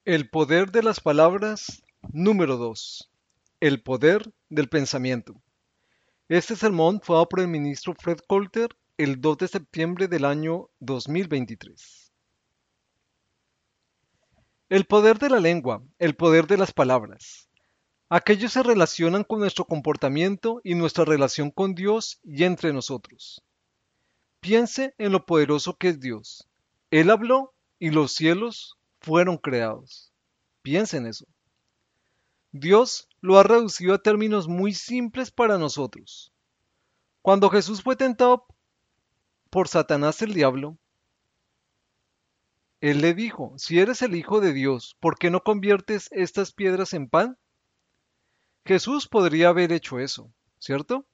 El poder de las palabras número 2. El poder del pensamiento. Este sermón fue dado por el ministro Fred Coulter el 2 de septiembre del año 2023. El poder de la lengua, el poder de las palabras. Aquellos se relacionan con nuestro comportamiento y nuestra relación con Dios y entre nosotros. Piense en lo poderoso que es Dios. Él habló y los cielos fueron creados. Piense en eso. Dios lo ha reducido a términos muy simples para nosotros. Cuando Jesús fue tentado por Satanás el diablo, él le dijo, si eres el Hijo de Dios, ¿por qué no conviertes estas piedras en pan? Jesús podría haber hecho eso, ¿cierto?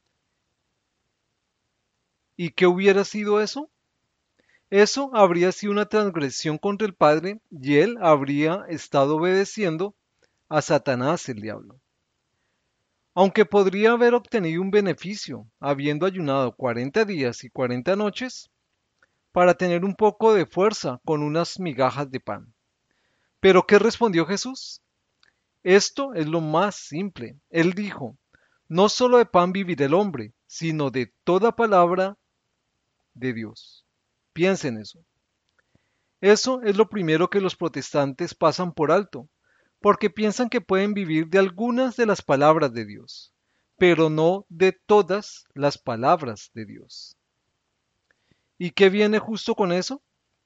¿Y qué hubiera sido eso? Eso habría sido una transgresión contra el Padre y él habría estado obedeciendo a Satanás el diablo. Aunque podría haber obtenido un beneficio habiendo ayunado 40 días y 40 noches, para tener un poco de fuerza con unas migajas de pan. ¿Pero qué respondió Jesús? Esto es lo más simple. Él dijo, no solo de pan vivirá el hombre, sino de toda palabra de Dios. Piensa en eso. Eso es lo primero que los protestantes pasan por alto, porque piensan que pueden vivir de algunas de las palabras de Dios, pero no de todas las palabras de Dios. ¿Y qué viene justo con eso?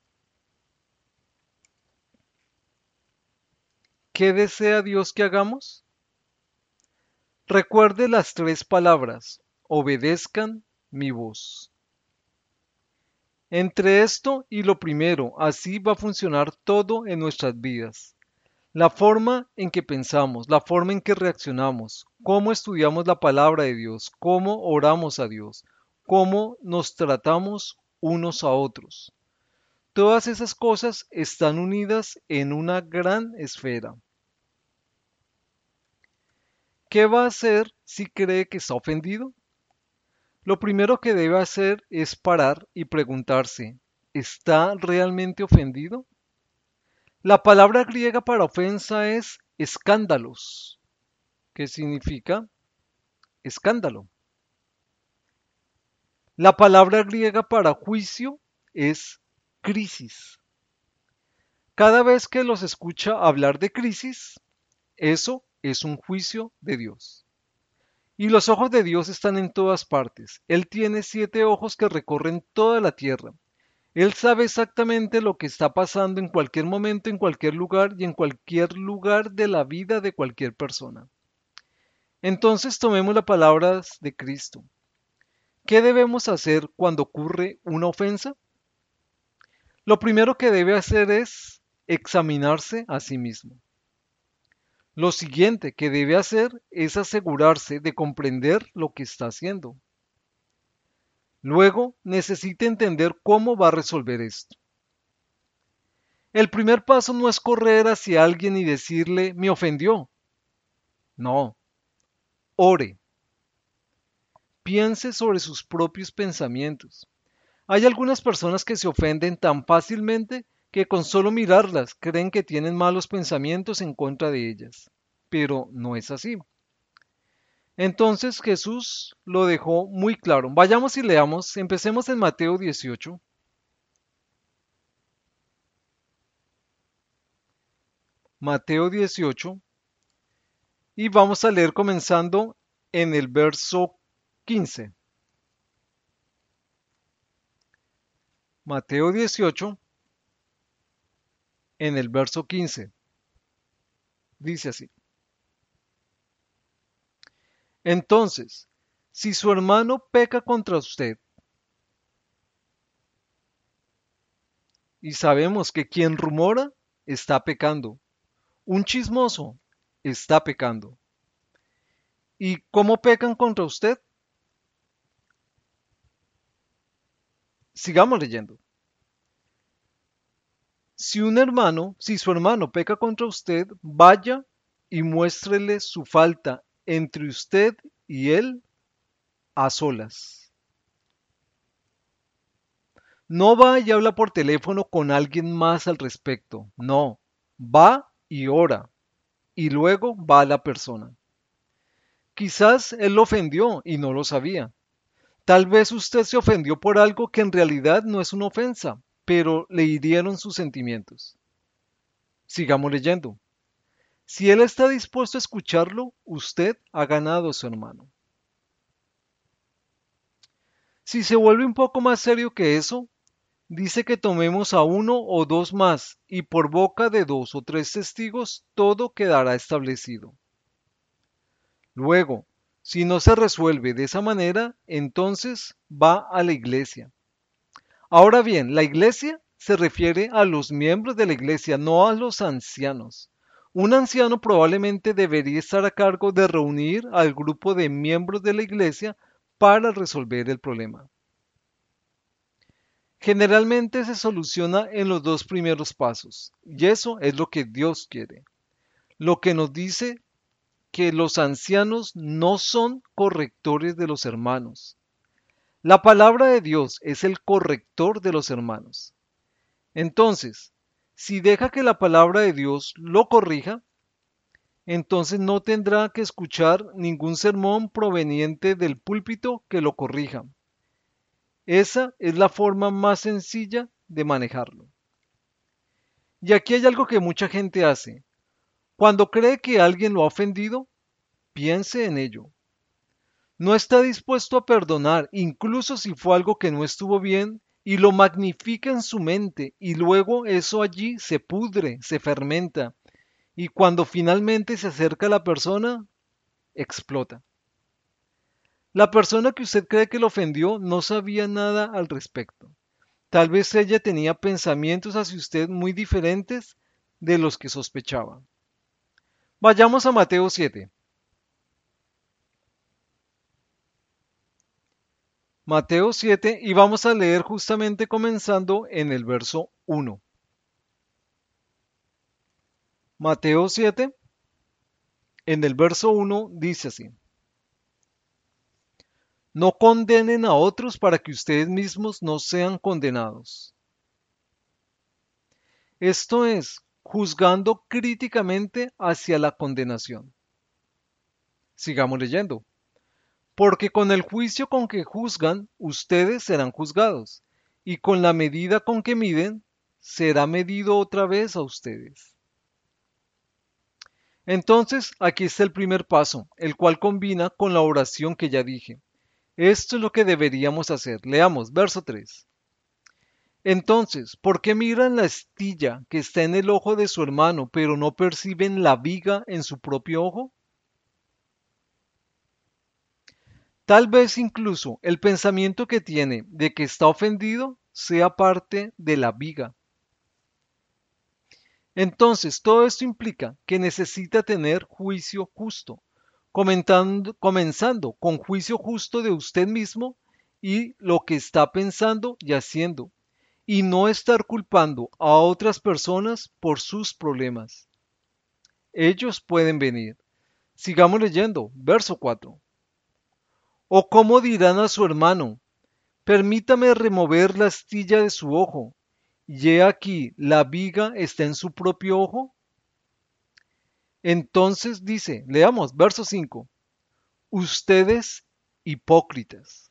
¿Qué desea Dios que hagamos? Recuerde las tres palabras, obedezcan mi voz. Entre esto y lo primero, así va a funcionar todo en nuestras vidas. La forma en que pensamos, la forma en que reaccionamos, cómo estudiamos la palabra de Dios, cómo oramos a Dios, cómo nos tratamos unos a otros. Todas esas cosas están unidas en una gran esfera. ¿Qué va a hacer si cree que está ofendido? Lo primero que debe hacer es parar y preguntarse, ¿está realmente ofendido? La palabra griega para ofensa es escándalos, que significa escándalo. La palabra griega para juicio es crisis. Cada vez que los escucha hablar de crisis, eso es un juicio de Dios. Y los ojos de Dios están en todas partes. Él tiene 7 ojos que recorren toda la tierra. Él sabe exactamente lo que está pasando en cualquier momento, en cualquier lugar y en cualquier lugar de la vida de cualquier persona. Entonces tomemos las palabras de Cristo. ¿Qué debemos hacer cuando ocurre una ofensa? Lo primero que debe hacer es examinarse a sí mismo. Lo siguiente que debe hacer es asegurarse de comprender lo que está haciendo. Luego necesita entender cómo va a resolver esto. El primer paso no es correr hacia alguien y decirle, me ofendió. No, ore. Piense sobre sus propios pensamientos. Hay algunas personas que se ofenden tan fácilmente que con solo mirarlas creen que tienen malos pensamientos en contra de ellas. Pero no es así. Entonces Jesús lo dejó muy claro. Vayamos y leamos. Empecemos en Mateo 18. Mateo 18. Y vamos a leer comenzando en el verso 15. Mateo 18, en el verso 15. Dice así. Entonces, si su hermano peca contra usted, y sabemos que quien rumora está pecando, un chismoso está pecando. ¿Y cómo pecan contra usted? Sigamos leyendo. Si su hermano peca contra usted, vaya y muéstrele su falta entre usted y él a solas. No va y habla por teléfono con alguien más al respecto. No. Va y ora, y luego va a la persona. Quizás él lo ofendió y no lo sabía. Tal vez usted se ofendió por algo que en realidad no es una ofensa, pero le hirieron sus sentimientos. Sigamos leyendo. Si él está dispuesto a escucharlo, usted ha ganado a su hermano. Si se vuelve un poco más serio que eso, dice que tomemos a uno o dos más, y por boca de dos o tres testigos todo quedará establecido. Luego, si no se resuelve de esa manera, entonces va a la iglesia. Ahora bien, la iglesia se refiere a los miembros de la iglesia, no a los ancianos. Un anciano probablemente debería estar a cargo de reunir al grupo de miembros de la iglesia para resolver el problema. Generalmente se soluciona en los dos primeros pasos, y eso es lo que Dios quiere. Lo que nos dice que los ancianos no son correctores de los hermanos. La palabra de Dios es el corrector de los hermanos. Entonces, si deja que la palabra de Dios lo corrija, entonces no tendrá que escuchar ningún sermón proveniente del púlpito que lo corrija. Esa es la forma más sencilla de manejarlo. Y aquí hay algo que mucha gente hace. Cuando cree que alguien lo ha ofendido, piense en ello. No está dispuesto a perdonar, incluso si fue algo que no estuvo bien, y lo magnifica en su mente, y luego eso allí se pudre, se fermenta, y cuando finalmente se acerca a la persona, explota. La persona que usted cree que lo ofendió no sabía nada al respecto. Tal vez ella tenía pensamientos hacia usted muy diferentes de los que sospechaba. Vayamos a Mateo 7. Mateo 7 y vamos a leer justamente comenzando en el verso 1. Mateo 7, en el verso 1 dice así. No condenen a otros para que ustedes mismos no sean condenados. Esto es, juzgando críticamente hacia la condenación. Sigamos leyendo. Porque con el juicio con que juzgan, ustedes serán juzgados, y con la medida con que miden, será medido otra vez a ustedes. Entonces, aquí está el primer paso, el cual combina con la oración que ya dije. Esto es lo que deberíamos hacer. Leamos, verso 3. Entonces, ¿por qué miran la astilla que está en el ojo de su hermano, pero no perciben la viga en su propio ojo? Tal vez incluso el pensamiento que tiene de que está ofendido sea parte de la viga. Entonces, todo esto implica que necesita tener juicio justo, comenzando con juicio justo de usted mismo y lo que está pensando y haciendo, y no estar culpando a otras personas por sus problemas. Ellos pueden venir. Sigamos leyendo, verso 4. ¿O cómo dirán a su hermano? Permítame remover la astilla de su ojo, y he aquí, la viga está en su propio ojo. Entonces dice, leamos, verso 5. Ustedes hipócritas.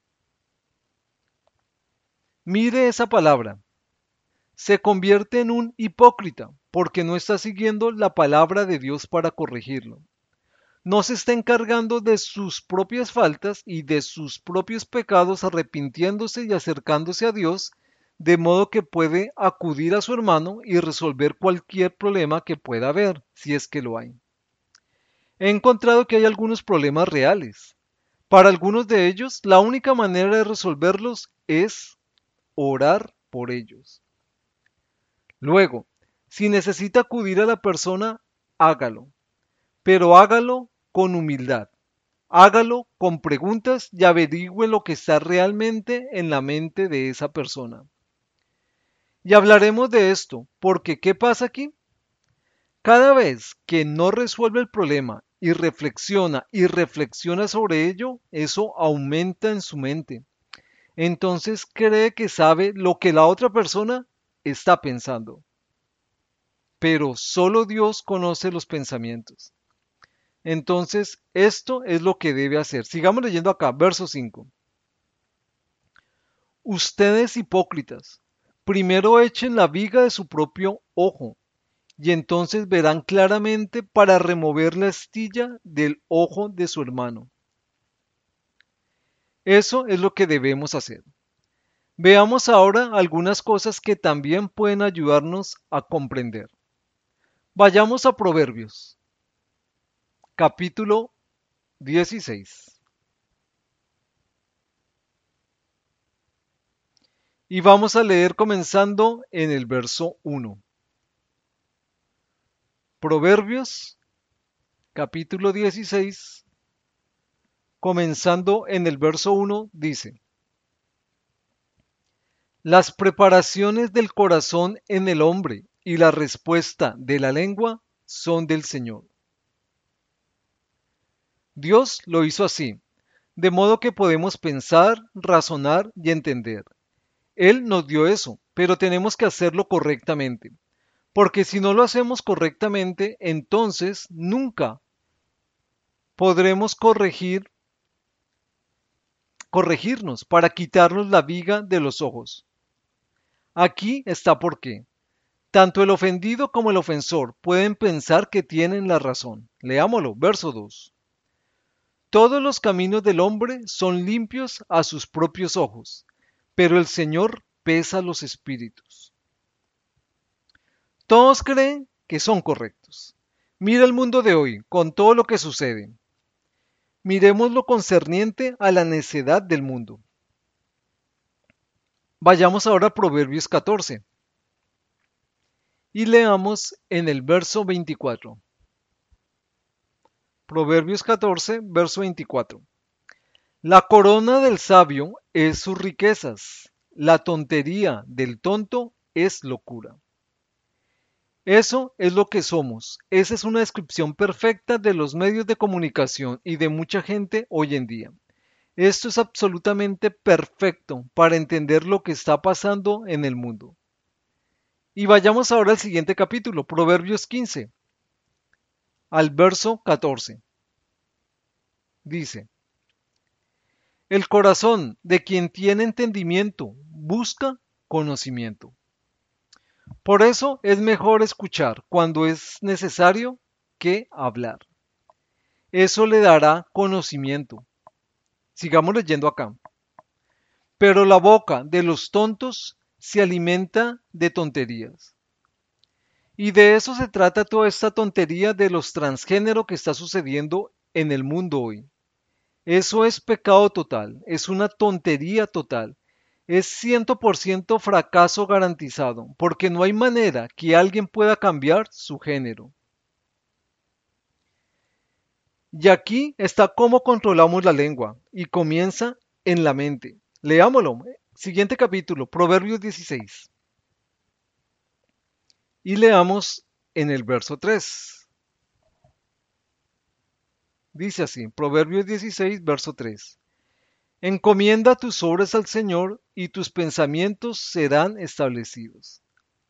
Mire esa palabra. Se convierte en un hipócrita porque no está siguiendo la palabra de Dios para corregirlo. No se está encargando de sus propias faltas y de sus propios pecados, arrepintiéndose y acercándose a Dios, de modo que puede acudir a su hermano y resolver cualquier problema que pueda haber, si es que lo hay. He encontrado que hay algunos problemas reales. Para algunos de ellos, la única manera de resolverlos es orar por ellos. Luego, si necesita acudir a la persona, hágalo, pero hágalo con humildad. Hágalo con preguntas y averigüe lo que está realmente en la mente de esa persona. Y hablaremos de esto, porque ¿qué pasa aquí? Cada vez que no resuelve el problema y reflexiona sobre ello, eso aumenta en su mente. Entonces cree que sabe lo que la otra persona está pensando. pero solo Dios conoce los pensamientos. Entonces, esto es lo que debe hacer. Sigamos leyendo acá, verso 5. Ustedes hipócritas, primero echen la viga de su propio ojo, y entonces verán claramente para remover la astilla del ojo de su hermano. Eso es lo que debemos hacer. Veamos ahora algunas cosas que también pueden ayudarnos a comprender. Vayamos a Proverbios, capítulo 16. Y vamos a leer comenzando en el verso 1. Proverbios, capítulo 16, comenzando en el verso 1, dice: Las preparaciones del corazón en el hombre y la respuesta de la lengua son del Señor. Dios lo hizo así, de modo que podemos pensar, razonar y entender. Él nos dio eso, pero tenemos que hacerlo correctamente, porque si no lo hacemos correctamente, entonces nunca podremos corregirnos para quitarnos la viga de los ojos. Aquí está por qué. Tanto el ofendido como el ofensor pueden pensar que tienen la razón. Leámoslo, verso 2. Todos los caminos del hombre son limpios a sus propios ojos, pero el Señor pesa los espíritus. Todos creen que son correctos. Mira el mundo de hoy, con todo lo que sucede. Miremos lo concerniente a la necedad del mundo. Vayamos ahora a Proverbios 14 y leamos en el verso 24. Proverbios 14, verso 24. La corona del sabio es sus riquezas, la tontería del tonto es locura. Eso es lo que somos. Esa es una descripción perfecta de los medios de comunicación y de mucha gente hoy en día. Esto es absolutamente perfecto para entender lo que está pasando en el mundo. Y vayamos ahora al siguiente capítulo, Proverbios 15, al verso 14. Dice: El corazón de quien tiene entendimiento busca conocimiento. Por eso es mejor escuchar cuando es necesario que hablar. Eso le dará conocimiento. Sigamos leyendo acá. Pero la boca de los tontos se alimenta de tonterías. Y de eso se trata toda esta tontería de los transgénero que está sucediendo en el mundo hoy. Eso es pecado total, es una tontería total. Es 100% fracaso garantizado, porque no hay manera que alguien pueda cambiar su género. Y aquí está cómo controlamos la lengua, y comienza en la mente. Leámoslo. Siguiente capítulo, Proverbios 16. Y leamos en el verso 3. Dice así, Proverbios 16, verso 3. Encomienda tus obras al Señor y tus pensamientos serán establecidos.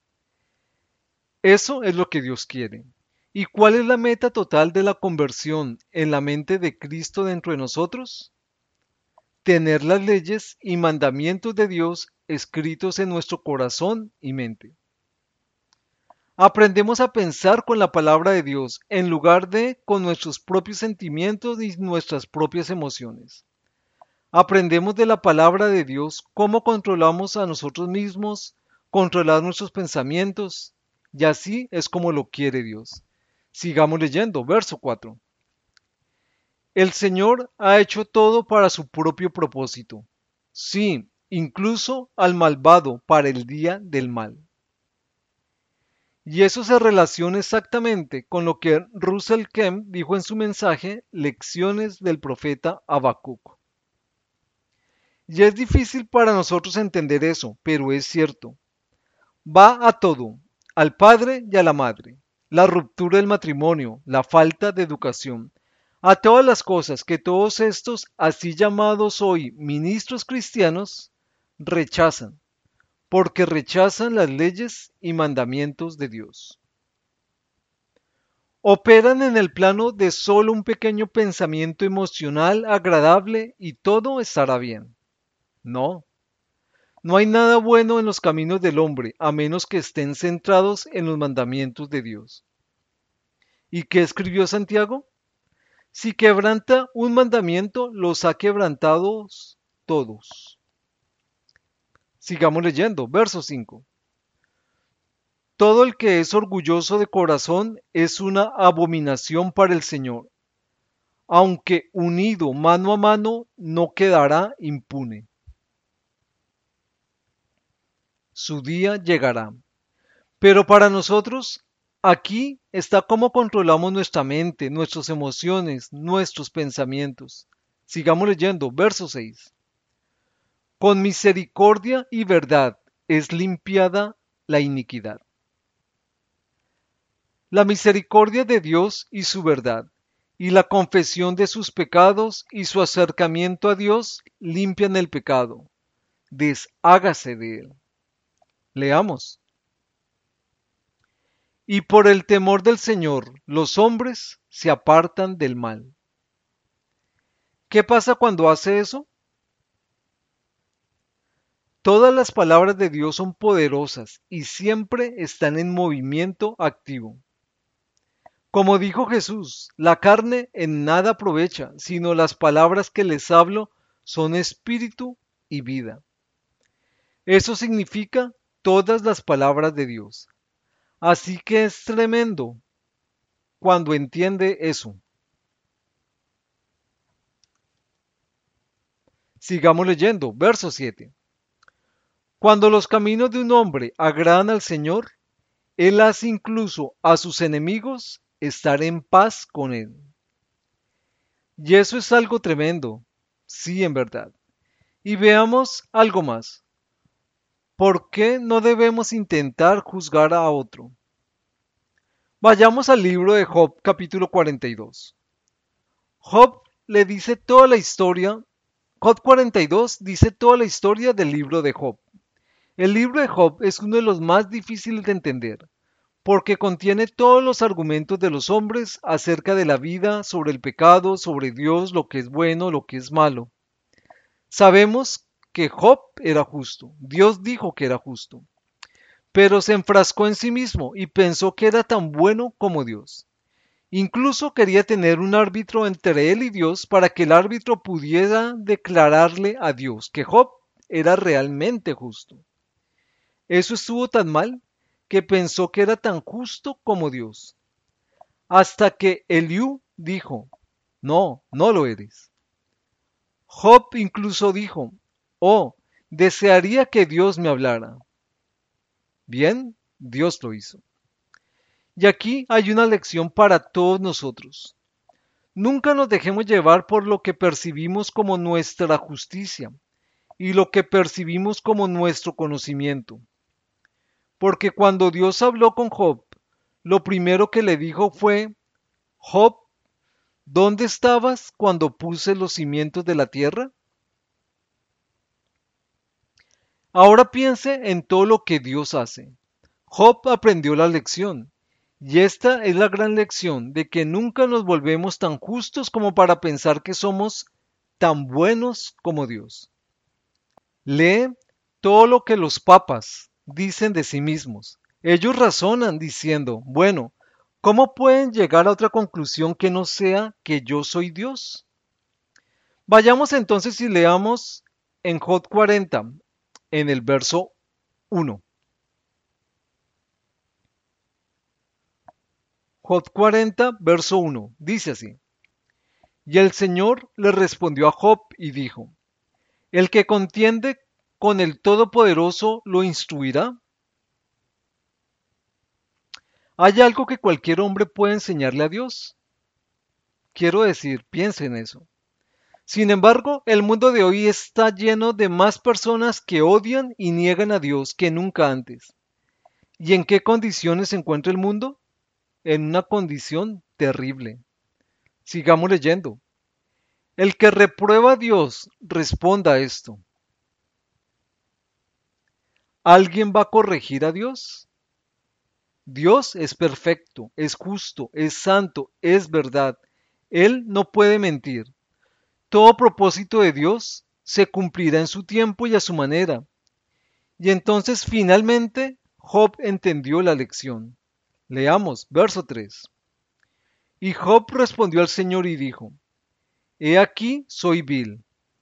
Eso es lo que Dios quiere. ¿Y cuál es la meta total de la conversión en la mente de Cristo dentro de nosotros? Tener las leyes y mandamientos de Dios escritos en nuestro corazón y mente. Aprendemos a pensar con la palabra de Dios en lugar de con nuestros propios sentimientos y nuestras propias emociones. Aprendemos de la palabra de Dios cómo controlamos a nosotros mismos, controlar nuestros pensamientos, y así es como lo quiere Dios. Sigamos leyendo, verso 4. El Señor ha hecho todo para su propio propósito. Sí, incluso al malvado para el día del mal. Y eso se relaciona exactamente con lo que Russell Kemp dijo en su mensaje Lecciones del profeta Habacuc. Y es difícil para nosotros entender eso, pero es cierto. Va a todo, al padre y a la madre, la ruptura del matrimonio, la falta de educación, a todas las cosas que todos estos así llamados hoy ministros cristianos rechazan, porque rechazan las leyes y mandamientos de Dios. Operan en el plano de solo un pequeño pensamiento emocional agradable y todo estará bien. No, no hay nada bueno en los caminos del hombre a menos que estén centrados en los mandamientos de Dios. ¿Y qué escribió Santiago? Si quebranta un mandamiento, los ha quebrantado todos. Sigamos leyendo, verso 5. Todo el que es orgulloso de corazón es una abominación para el Señor. Aunque unido mano a mano, no quedará impune. Su día llegará. Pero para nosotros, aquí está cómo controlamos nuestra mente, nuestras emociones, nuestros pensamientos. Sigamos leyendo, verso 6. Con misericordia y verdad es limpiada la iniquidad. La misericordia de Dios y su verdad, y la confesión de sus pecados y su acercamiento a Dios limpian el pecado. Deshágase de él. Leamos. Y por el temor del Señor, los hombres se apartan del mal. ¿Qué pasa cuando hace eso? Todas las palabras de Dios son poderosas y siempre están en movimiento activo. Como dijo Jesús, la carne en nada aprovecha, sino las palabras que les hablo son espíritu y vida. Eso significa todas las palabras de Dios. Así que es tremendo cuando entiende eso. Sigamos leyendo, verso 7. Cuando los caminos de un hombre agradan al Señor, Él hace incluso a sus enemigos estar en paz con Él. Y eso es algo tremendo, sí, en verdad. Y veamos algo más. ¿Por qué no debemos intentar juzgar a otro? Vayamos al libro de Job, capítulo 42. Job le dice toda la historia. Job 42 dice toda la historia del libro de Job. El libro de Job es uno de los más difíciles de entender, porque contiene todos los argumentos de los hombres acerca de la vida, sobre el pecado, sobre Dios, lo que es bueno, lo que es malo. Sabemos que Job era justo, Dios dijo que era justo, pero se enfrascó en sí mismo y pensó que era tan bueno como Dios. Incluso quería tener un árbitro entre él y Dios para que el árbitro pudiera declararle a Dios que Job era realmente justo. Eso estuvo tan mal que pensó que era tan justo como Dios, hasta que Eliú dijo, no, no lo eres. Job incluso dijo, oh, desearía que Dios me hablara. Bien, Dios lo hizo. Y aquí hay una lección para todos nosotros. Nunca nos dejemos llevar por lo que percibimos como nuestra justicia y lo que percibimos como nuestro conocimiento. Porque cuando Dios habló con Job, lo primero que le dijo fue, Job, ¿dónde estabas cuando puse los cimientos de la tierra? Ahora piense en todo lo que Dios hace. Job aprendió la lección. Y esta es la gran lección de que nunca nos volvemos tan justos como para pensar que somos tan buenos como Dios. Lee todo lo que los papas dicen de sí mismos. Ellos razonan diciendo, bueno, ¿cómo pueden llegar a otra conclusión que no sea que yo soy Dios? Vayamos entonces y leamos en Job 40, en el verso 1. Job 40, verso 1, dice así. Y el Señor le respondió a Job y dijo, ¿el que contiende con el Todopoderoso lo instruirá? ¿Hay algo que cualquier hombre puede enseñarle a Dios? Quiero decir, piense en eso. Sin embargo, el mundo de hoy está lleno de más personas que odian y niegan a Dios que nunca antes. ¿Y en qué condiciones se encuentra el mundo? En una condición terrible. Sigamos leyendo. El que reprueba a Dios, responda a esto. ¿Alguien va a corregir a Dios? Dios es perfecto, es justo, es santo, es verdad. Él no puede mentir. Todo propósito de Dios se cumplirá en su tiempo y a su manera. Y entonces finalmente Job entendió la lección. Leamos, verso 3. Y Job respondió al Señor y dijo, He aquí soy vil.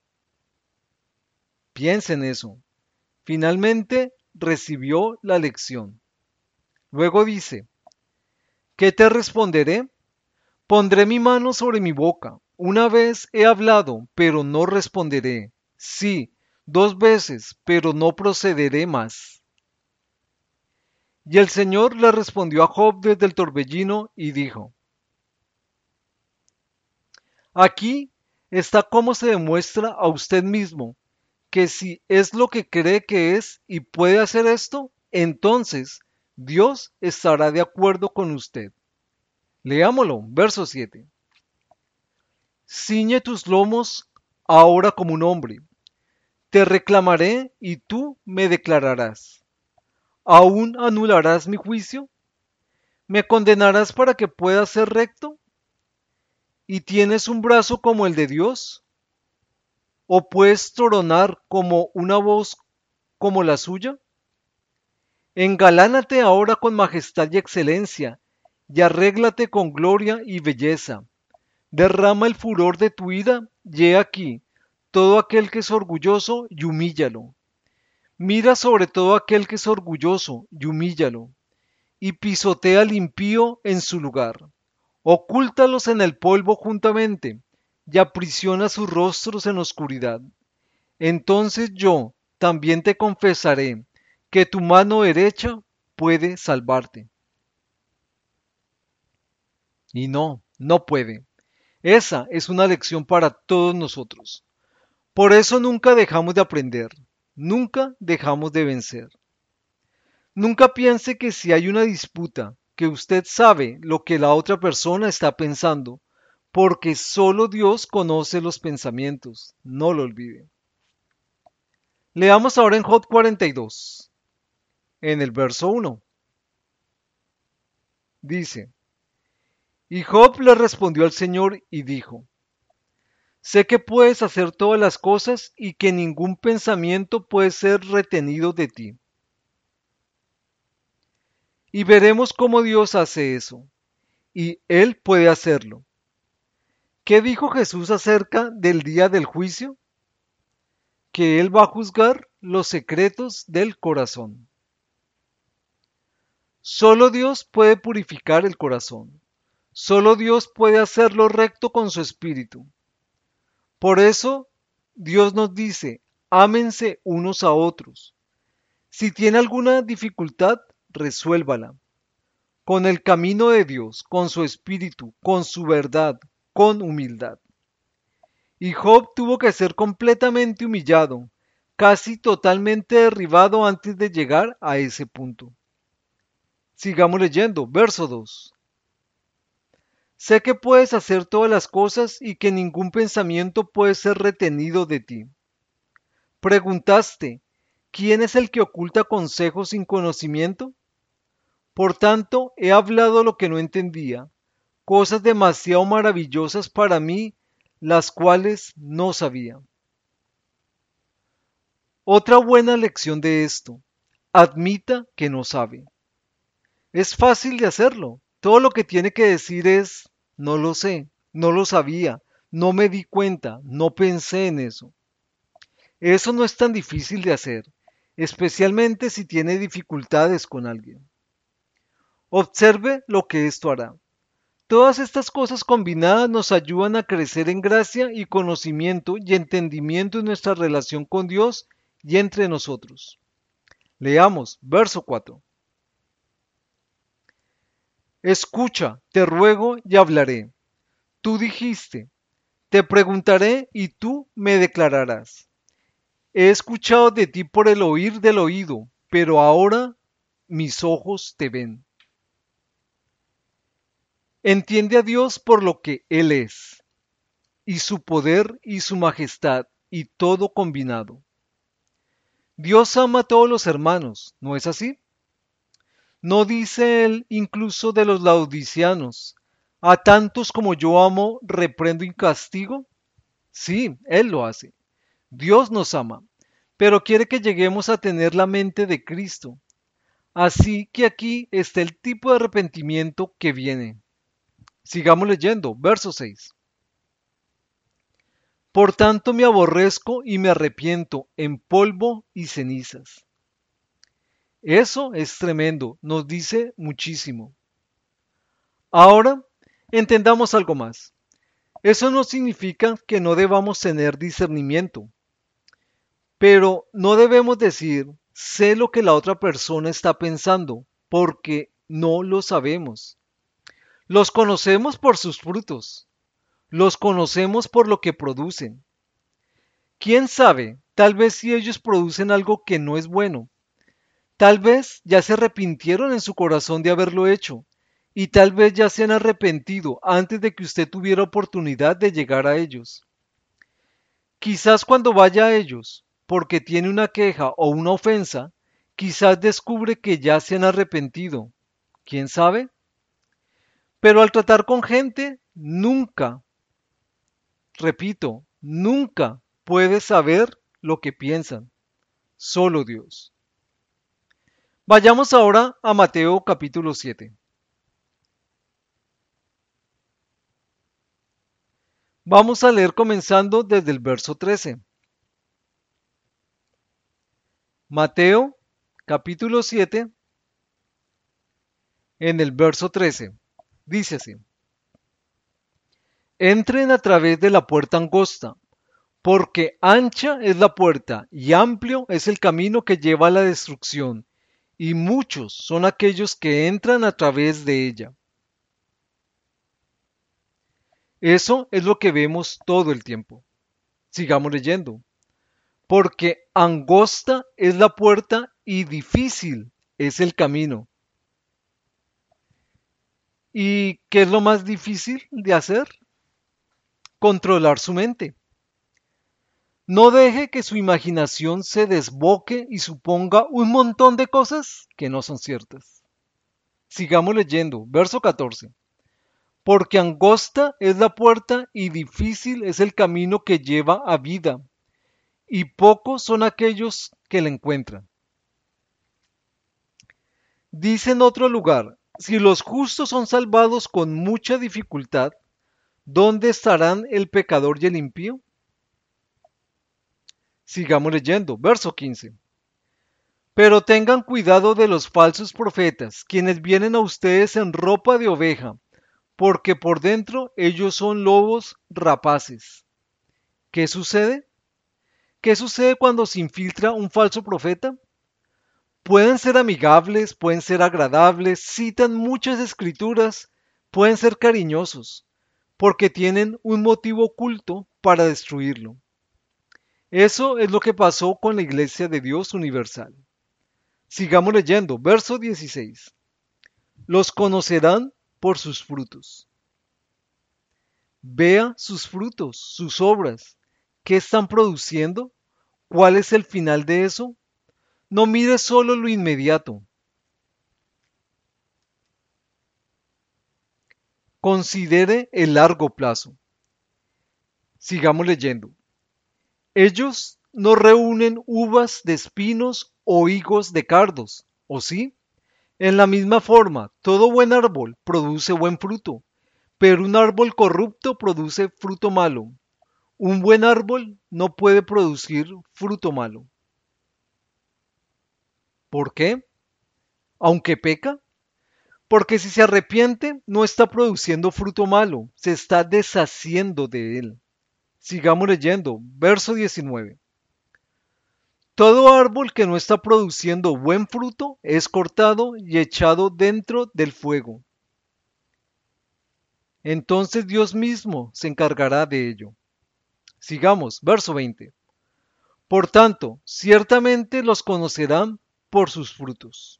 Piensa en eso. Finalmente recibió la lección. Luego dice, ¿qué te responderé? Pondré mi mano sobre mi boca. Una vez he hablado, pero no responderé. Sí, 2 veces, pero no procederé más. Y el Señor le respondió a Job desde el torbellino y dijo, aquí está cómo se demuestra a usted mismo que si es lo que cree que es y puede hacer esto, entonces Dios estará de acuerdo con usted. Leámoslo, verso 7. Ciñe tus lomos ahora como un hombre. Te reclamaré y tú me declararás. ¿Aún anularás mi juicio? ¿Me condenarás para que pueda ser recto? ¿Y tienes un brazo como el de Dios? ¿O puedes tronar como una voz como la suya? Engalánate ahora con majestad y excelencia, y arréglate con gloria y belleza. Derrama el furor de tu ira, y he aquí, todo aquel que es orgulloso, y humíllalo. Mira sobre todo aquel que es orgulloso, y humíllalo, y pisotea al impío en su lugar. Ocúltalos en el polvo juntamente, y aprisiona sus rostros en oscuridad. Entonces yo también te confesaré que tu mano derecha puede salvarte. Y no, no puede. Esa es una lección para todos nosotros. Por eso nunca dejamos de aprender, nunca dejamos de vencer. Nunca piense que si hay una disputa, que usted sabe lo que la otra persona está pensando, porque solo Dios conoce los pensamientos, no lo olvide. Leamos ahora en Job 42, en el verso 1. Dice, y Job le respondió al Señor y dijo, sé que puedes hacer todas las cosas y que ningún pensamiento puede ser retenido de ti. Y veremos cómo Dios hace eso, y Él puede hacerlo. ¿Qué dijo Jesús acerca del día del juicio? Que Él va a juzgar los secretos del corazón. Solo Dios puede purificar el corazón. Solo Dios puede hacerlo recto con su espíritu. Por eso Dios nos dice, ámense unos a otros. Si tiene alguna dificultad, resuélvala. Con el camino de Dios, con su espíritu, con su verdad, con humildad. Y Job tuvo que ser completamente humillado, casi totalmente derribado antes de llegar a ese punto. Sigamos leyendo, verso 2. Sé que puedes hacer todas las cosas y que ningún pensamiento puede ser retenido de ti. Preguntaste, ¿quién es el que oculta consejos sin conocimiento? Por tanto, he hablado lo que no entendía, cosas demasiado maravillosas para mí, las cuales no sabía. Otra buena lección de esto, admita que no sabe. Es fácil de hacerlo. Todo lo que tiene que decir es, no lo sé, no lo sabía, no me di cuenta, no pensé en eso. Eso no es tan difícil de hacer, especialmente si tiene dificultades con alguien. Observe lo que esto hará. Todas estas cosas combinadas nos ayudan a crecer en gracia y conocimiento y entendimiento en nuestra relación con Dios y entre nosotros. Leamos, verso 4. Escucha, te ruego y hablaré. Tú dijiste, te preguntaré y tú me declararás. He escuchado de ti por el oír del oído, pero ahora mis ojos te ven. Entiende a Dios por lo que Él es, y su poder y su majestad, y todo combinado. Dios ama a todos los hermanos, ¿no es así? ¿No dice él incluso de los laodiceanos: a tantos como yo amo, reprendo y castigo? Sí, él lo hace. Dios nos ama, pero quiere que lleguemos a tener la mente de Cristo. Así que aquí está el tipo de arrepentimiento que viene. Sigamos leyendo, verso 6. Por tanto me aborrezco y me arrepiento en polvo y cenizas. Eso es tremendo, nos dice muchísimo. Ahora, entendamos algo más. Eso no significa que no debamos tener discernimiento, pero no debemos decir, sé lo que la otra persona está pensando, porque no lo sabemos. Los conocemos por sus frutos, los conocemos por lo que producen. ¿Quién sabe? Tal vez si ellos producen algo que no es bueno, tal vez ya se arrepintieron en su corazón de haberlo hecho, y tal vez ya se han arrepentido antes de que usted tuviera oportunidad de llegar a ellos. Quizás cuando vaya a ellos, porque tiene una queja o una ofensa, quizás descubre que ya se han arrepentido. ¿Quién sabe? Pero al tratar con gente, nunca, repito, nunca puede saber lo que piensan. Solo Dios. Vayamos ahora a Mateo capítulo 7. Vamos a leer comenzando desde el verso 13. Mateo capítulo 7 en el verso 13. Dice así: Entren a través de la puerta angosta, porque ancha es la puerta y amplio es el camino que lleva a la destrucción, y muchos son aquellos que entran a través de ella. Eso es lo que vemos todo el tiempo. Sigamos leyendo. Porque angosta es la puerta y difícil es el camino. ¿Y qué es lo más difícil de hacer? Controlar su mente. No deje que su imaginación se desboque y suponga un montón de cosas que no son ciertas. Sigamos leyendo, verso 14. Porque angosta es la puerta y difícil es el camino que lleva a vida, y pocos son aquellos que la encuentran. Dice en otro lugar, si los justos son salvados con mucha dificultad, ¿dónde estarán el pecador y el impío? Sigamos leyendo, verso 15. Pero tengan cuidado de los falsos profetas, quienes vienen a ustedes en ropa de oveja, porque por dentro ellos son lobos rapaces. ¿Qué sucede? ¿Qué sucede cuando se infiltra un falso profeta? Pueden ser amigables, pueden ser agradables, citan muchas escrituras, pueden ser cariñosos, porque tienen un motivo oculto para destruirlo. Eso es lo que pasó con la Iglesia de Dios Universal. Sigamos leyendo, verso 16. Los conocerán por sus frutos. Vea sus frutos, sus obras. ¿Qué están produciendo? ¿Cuál es el final de eso? No mire solo lo inmediato. Considere el largo plazo. Sigamos leyendo. Ellos no reúnen uvas de espinos o higos de cardos, ¿o sí? En la misma forma, todo buen árbol produce buen fruto, pero un árbol corrupto produce fruto malo. Un buen árbol no puede producir fruto malo. ¿Por qué? Aunque peca. Porque si se arrepiente, no está produciendo fruto malo, se está deshaciendo de él. Sigamos leyendo, verso 19. Todo árbol que no está produciendo buen fruto es cortado y echado dentro del fuego. Entonces Dios mismo se encargará de ello. Sigamos, verso 20. Por tanto, ciertamente los conocerán por sus frutos.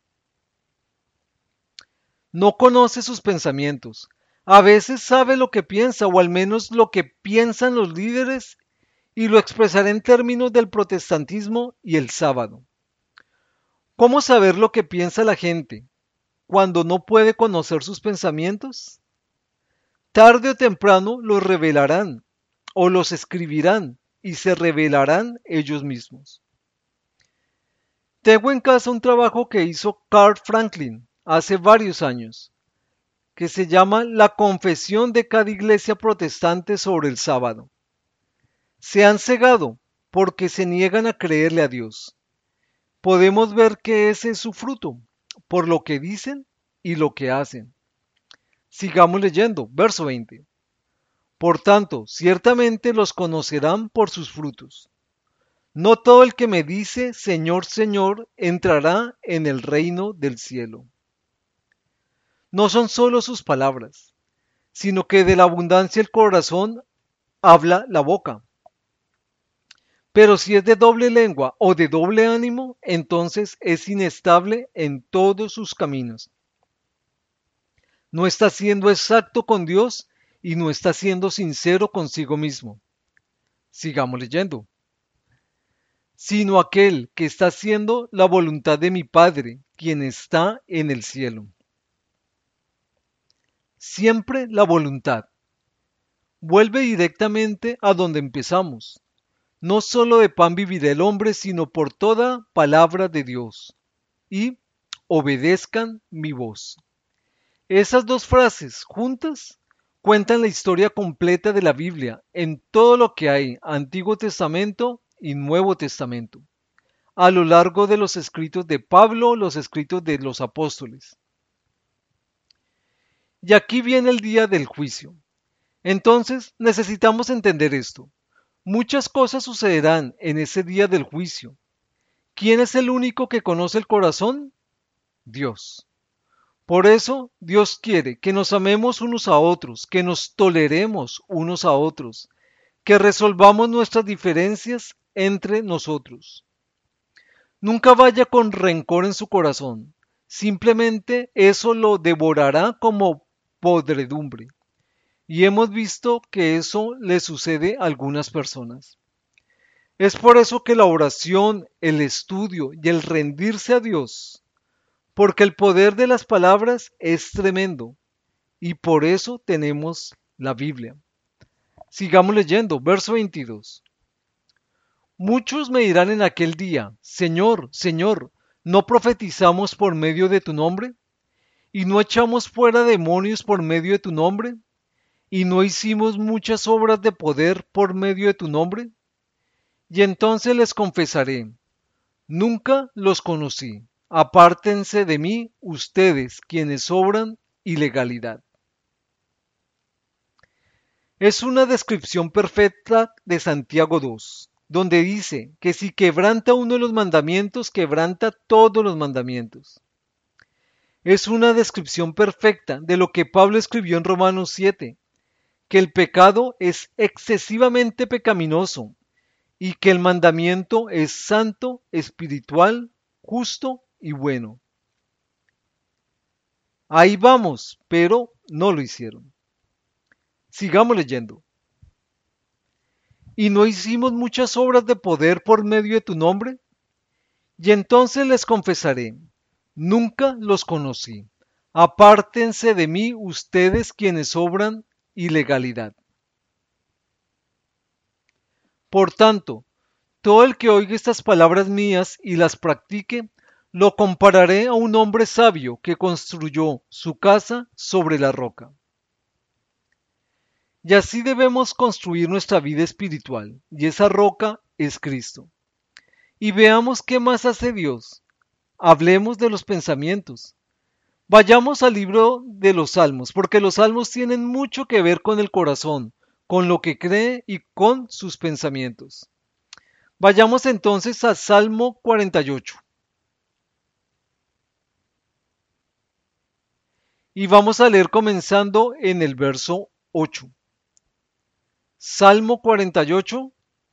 No conoce sus pensamientos. A veces sabe lo que piensa, o al menos lo que piensan los líderes, y lo expresaré en términos del protestantismo y el sábado. ¿Cómo saber lo que piensa la gente? cuando no puede conocer sus pensamientos? Tarde o temprano los revelarán o los escribirán y se revelarán ellos mismos. Tengo en casa un trabajo que hizo Carl Franklin hace varios años, que se llama La Confesión de cada iglesia protestante sobre el sábado. Se han cegado porque se niegan a creerle a Dios. Podemos ver que ese es su fruto, por lo que dicen y lo que hacen. Sigamos leyendo, verso 20. Por tanto, ciertamente los conocerán por sus frutos. No todo el que me dice, Señor, Señor, entrará en el reino del cielo. No son solo sus palabras, sino que de la abundancia del corazón habla la boca. Pero si es de doble lengua o de doble ánimo, entonces es inestable en todos sus caminos. No está siendo exacto con Dios y no está siendo sincero consigo mismo. Sigamos leyendo. Sino aquel que está haciendo la voluntad de mi Padre, quien está en el cielo. Siempre la voluntad. Vuelve directamente a donde empezamos. No solo de pan vivirá el hombre, sino por toda palabra de Dios. Y obedezcan mi voz. Esas dos frases juntas cuentan la historia completa de la Biblia en todo lo que hay, Antiguo Testamento y Nuevo Testamento, a lo largo de los escritos de Pablo, los escritos de los apóstoles. Y aquí viene el día del juicio. Entonces necesitamos entender esto. Muchas cosas sucederán en ese día del juicio. ¿Quién es el único que conoce el corazón? Dios. Por eso Dios quiere que nos amemos unos a otros, que nos toleremos unos a otros, que resolvamos nuestras diferencias entre nosotros. Nunca vaya con rencor en su corazón, simplemente eso lo devorará como podredumbre. Y hemos visto que eso le sucede a algunas personas. Es por eso que la oración, el estudio y el rendirse a Dios, porque el poder de las palabras es tremendo y por eso tenemos la Biblia. Sigamos leyendo, verso 22. Muchos me dirán en aquel día, Señor, Señor, ¿no profetizamos por medio de tu nombre? ¿Y no echamos fuera demonios por medio de tu nombre? ¿Y no hicimos muchas obras de poder por medio de tu nombre? Y entonces les confesaré, nunca los conocí. Apártense de mí ustedes, quienes obran ilegalidad. Es una descripción perfecta de Santiago 2, donde dice que si quebranta uno de los mandamientos, quebranta todos los mandamientos. Es una descripción perfecta de lo que Pablo escribió en Romanos 7, que el pecado es excesivamente pecaminoso y que el mandamiento es santo, espiritual, justo y bueno. Ahí vamos, pero no lo hicieron. Sigamos leyendo. ¿Y no hicimos muchas obras de poder por medio de tu nombre? Y entonces les confesaré, nunca los conocí. Apártense de mí ustedes quienes obran ilegalidad. Por tanto, todo el que oiga estas palabras mías y las practique, lo compararé a un hombre sabio que construyó su casa sobre la roca. Y así debemos construir nuestra vida espiritual, y esa roca es Cristo. Y veamos qué más hace Dios. Hablemos de los pensamientos. Vayamos al libro de los Salmos, porque los Salmos tienen mucho que ver con el corazón, con lo que cree y con sus pensamientos. Vayamos entonces a Salmo 48. Y vamos a leer comenzando en el verso 8. Salmo 48,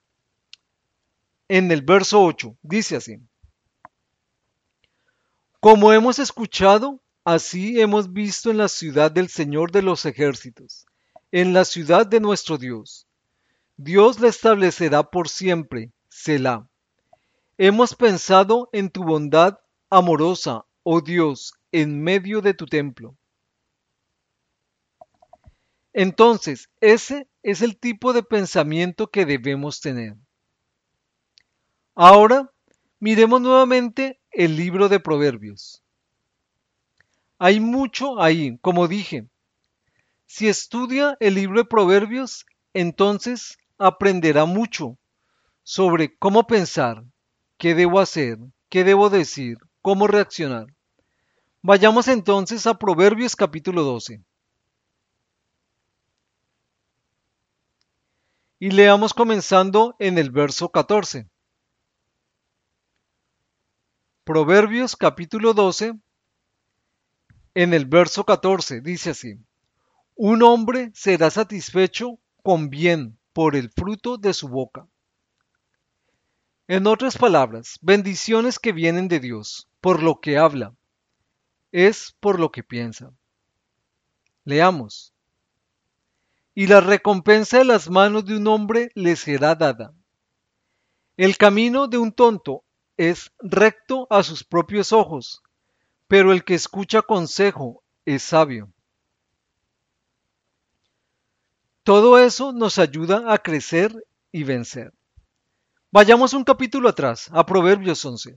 en el verso 8, dice así. Como hemos escuchado, así hemos visto en la ciudad del Señor de los ejércitos, en la ciudad de nuestro Dios. Dios la establecerá por siempre, Selah. Hemos pensado en tu bondad amorosa, oh Dios, en medio de tu templo. Entonces, ese es el tipo de pensamiento que debemos tener. Ahora, miremos nuevamente el libro de Proverbios. Hay mucho ahí, como dije. Si estudia el libro de Proverbios, entonces aprenderá mucho sobre cómo pensar, qué debo hacer, qué debo decir, cómo reaccionar. Vayamos entonces a Proverbios capítulo 12 y leamos comenzando en el verso 14. Proverbios capítulo 12 en el verso 14 dice así: Un hombre será satisfecho con bien por el fruto de su boca. En otras palabras, bendiciones que vienen de Dios, por lo que habla, es por lo que piensa. Leamos. Y la recompensa de las manos de un hombre le será dada. El camino de un tonto es recto a sus propios ojos, pero el que escucha consejo es sabio. Todo eso nos ayuda a crecer y vencer. Vayamos un capítulo atrás, a Proverbios 11,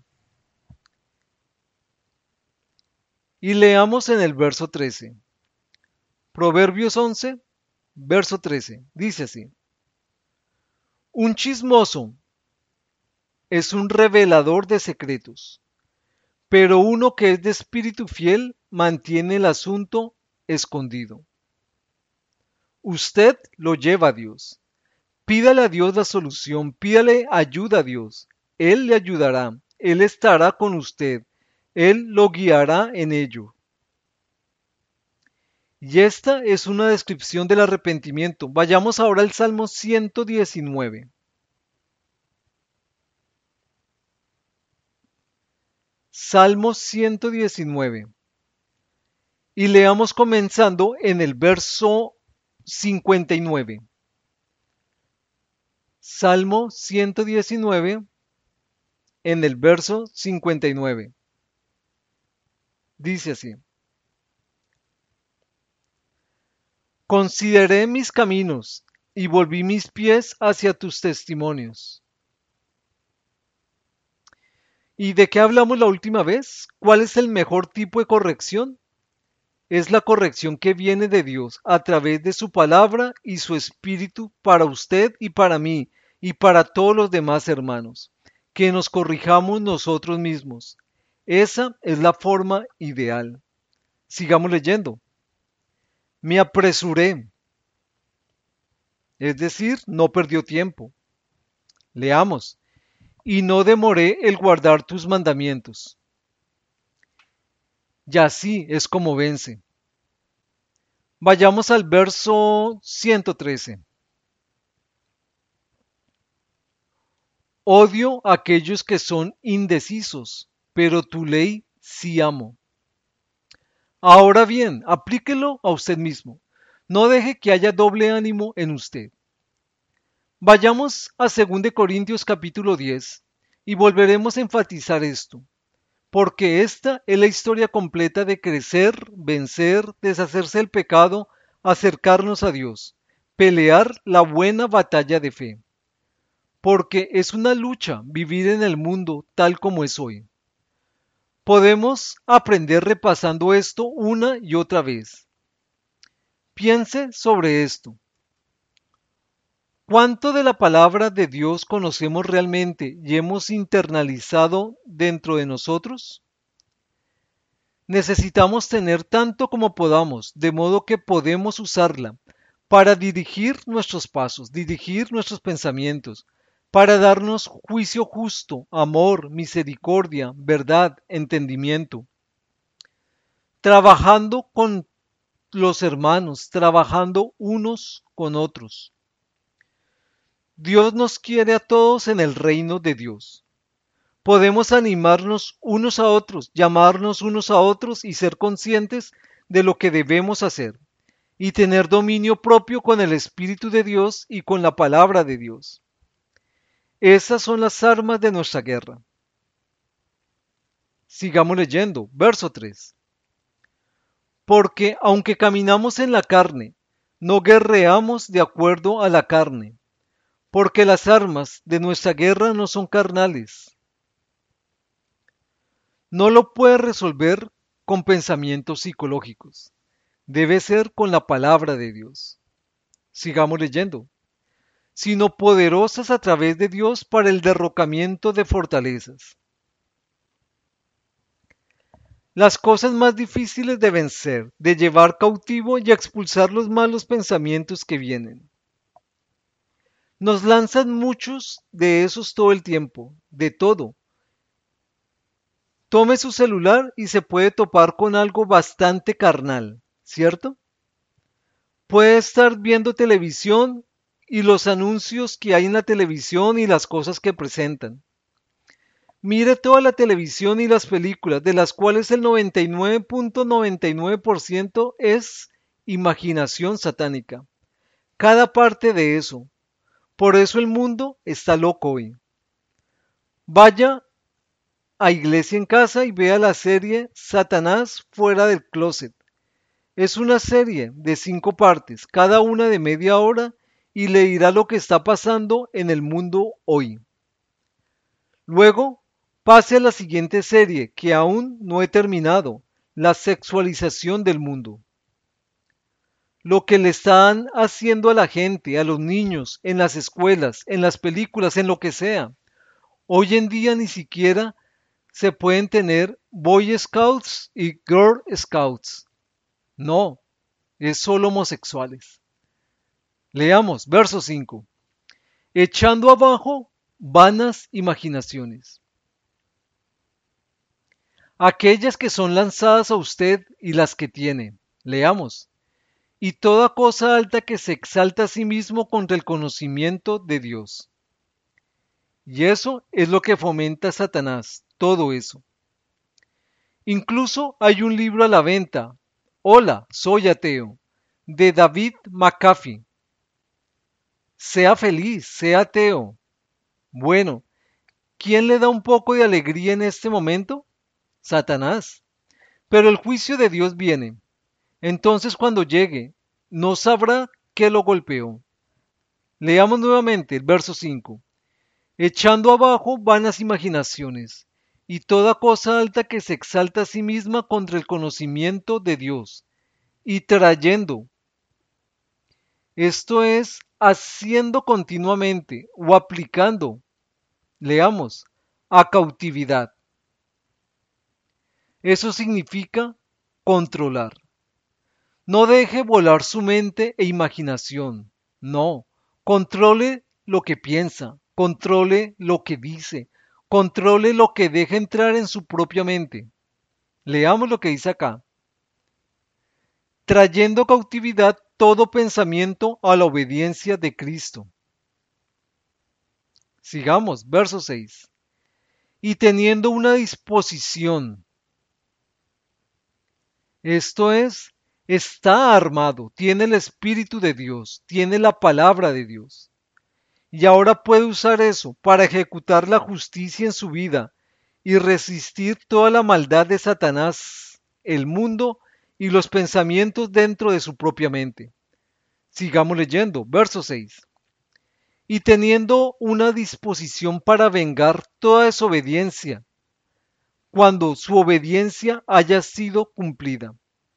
y leamos en el verso 13. Proverbios 11, verso 13. Dice así: Un chismoso es un revelador de secretos, pero uno que es de espíritu fiel mantiene el asunto escondido. Usted lo lleva a Dios. Pídale a Dios la solución, pídale ayuda a Dios. Él le ayudará, Él estará con usted, Él lo guiará en ello. Y esta es una descripción del arrepentimiento. Vayamos ahora al Salmo 119. Salmo 119. Y leamos comenzando en el verso 59. Salmo 119 en el verso 59. Dice así: Consideré mis caminos y volví mis pies hacia tus testimonios. ¿Y de qué hablamos la última vez? ¿Cuál es el mejor tipo de corrección? Es la corrección que viene de Dios a través de su palabra y su espíritu para usted y para mí y para todos los demás hermanos. Que nos corrijamos nosotros mismos. Esa es la forma ideal. Sigamos leyendo. Me apresuré, es decir, no perdió tiempo. Leamos. Y no demoré el guardar tus mandamientos. Y así es como vence. Vayamos al verso 113. Odio a aquellos que son indecisos, pero tu ley sí amo. Ahora bien, aplíquelo a usted mismo. No deje que haya doble ánimo en usted. Vayamos a 2 Corintios capítulo 10 y volveremos a enfatizar esto, porque esta es la historia completa de crecer, vencer, deshacerse del pecado, acercarnos a Dios, pelear la buena batalla de fe, porque es una lucha vivir en el mundo tal como es hoy. Podemos aprender repasando esto una y otra vez. Piense sobre esto. ¿Cuánto de la palabra de Dios conocemos realmente y hemos internalizado dentro de nosotros? Necesitamos tener tanto como podamos, de modo que podemos usarla para dirigir nuestros pasos, dirigir nuestros pensamientos, para darnos juicio justo, amor, misericordia, verdad, entendimiento. Trabajando con los hermanos, trabajando unos con otros. Dios nos quiere a todos en el reino de Dios. Podemos animarnos unos a otros, llamarnos unos a otros y ser conscientes de lo que debemos hacer y tener dominio propio con el Espíritu de Dios y con la palabra de Dios. Esas son las armas de nuestra guerra. Sigamos leyendo, verso 3. Porque aunque caminamos en la carne, no guerreamos de acuerdo a la carne, porque las armas de nuestra guerra no son carnales. No lo puede resolver con pensamientos psicológicos. Debe ser con la palabra de Dios. Sigamos leyendo. Sino poderosas a través de Dios para el derrocamiento de fortalezas. Las cosas más difíciles de vencer, de llevar cautivo y expulsar los malos pensamientos que vienen. Nos lanzan muchos de esos todo el tiempo, de todo. Tome su celular y se puede topar con algo bastante carnal, ¿cierto? Puede estar viendo televisión y los anuncios que hay en la televisión y las cosas que presentan. Mire toda la televisión y las películas, de las cuales el 99.99% es imaginación satánica. Cada parte de eso. Por eso el mundo está loco hoy. Vaya a Iglesia en Casa y vea la serie Satanás fuera del closet. Es una serie de 5 partes, cada una de media hora, y le dirá lo que está pasando en el mundo hoy. Luego, pase a la siguiente serie que aún no he terminado, la sexualización del mundo. Lo que le están haciendo a la gente, a los niños, en las escuelas, en las películas, en lo que sea. Hoy en día ni siquiera se pueden tener Boy Scouts y Girl Scouts. No, es solo homosexuales. Leamos, verso 5. Echando abajo vanas imaginaciones. Aquellas que son lanzadas a usted y las que tiene. Leamos. Y toda cosa alta que se exalta a sí mismo contra el conocimiento de Dios. Y eso es lo que fomenta Satanás, todo eso. Incluso hay un libro a la venta, Hola, soy ateo, de David McAfee. Sea feliz, sea ateo. Bueno, ¿quién le da un poco de alegría en este momento? Satanás. Pero el juicio de Dios viene. Entonces cuando llegue, no sabrá que lo golpeó. Leamos nuevamente el verso 5. Echando abajo vanas imaginaciones y toda cosa alta que se exalta a sí misma contra el conocimiento de Dios, y trayendo, esto es, haciendo continuamente o aplicando, leamos, a cautividad. Eso significa controlar. No deje volar su mente e imaginación. No, controle lo que piensa, controle lo que dice, controle lo que deja entrar en su propia mente. Leamos lo que dice acá. Trayendo cautividad todo pensamiento a la obediencia de Cristo. Sigamos, verso 6. Y teniendo una disposición, esto es, está armado, tiene el Espíritu de Dios, tiene la palabra de Dios. Y ahora puede usar eso para ejecutar la justicia en su vida y resistir toda la maldad de Satanás, el mundo y los pensamientos dentro de su propia mente. Sigamos leyendo, verso 6. Y teniendo una disposición para vengar toda desobediencia, cuando su obediencia haya sido cumplida.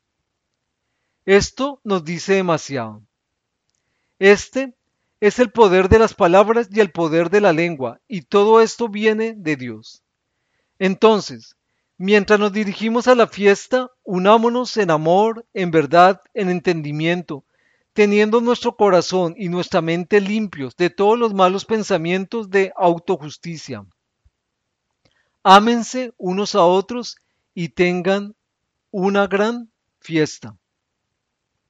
Esto nos dice demasiado. Este es el poder de las palabras y el poder de la lengua, y todo esto viene de Dios. Entonces, mientras nos dirigimos a la fiesta, unámonos en amor, en verdad, en entendimiento, teniendo nuestro corazón y nuestra mente limpios de todos los malos pensamientos de autojusticia. Ámense unos a otros y tengan una gran fiesta.